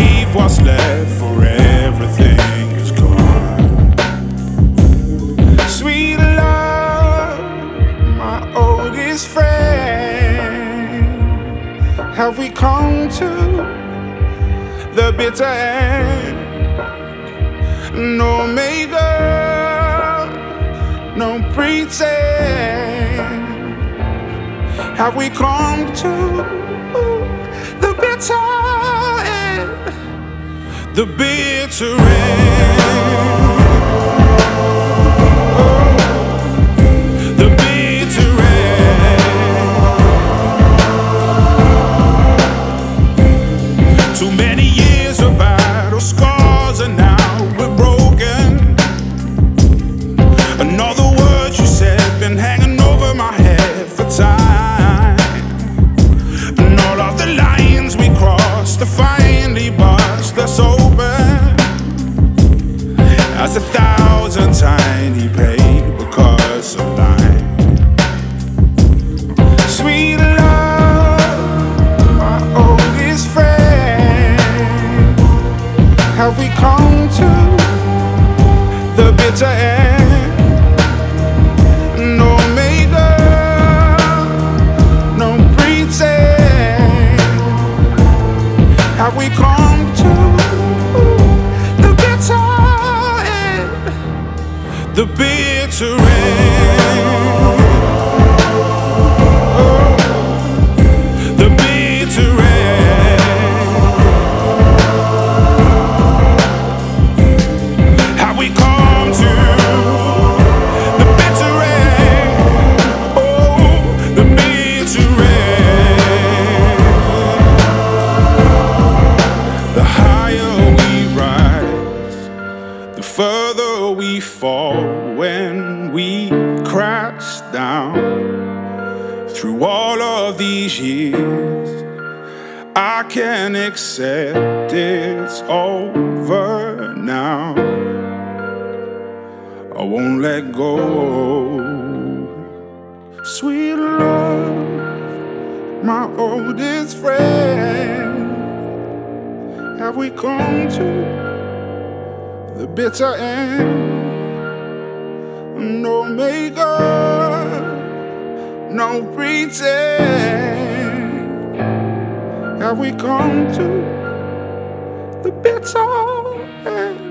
leave what's left, for everything is gone. Sweet love, my oldest friend, have we come to the bitter end? No makeup, no pretend. Have we come to the bitter end? The bitter end. The bitter end. Too many years of battle scars, and now we're broken. Another word you said been hanging over my head for time. And all of the lines we crossed to finally bust us open, as 1,000 tiny paper cuts of line. Sweet love, my oldest friend, have we come to the bitter end? No makeup, no pretend. Have we come to the bitter end? The bitter end. The bitter end. Have we come to the bitter end? Oh, the bitter end. The higher we rise, the further we fall when we crash down. Through all of these years, I can accept it's over now. I won't let go. Sweet love, my oldest friend, have we come to the bitter end? No makeup, no pretend. Have we come to the bitter end?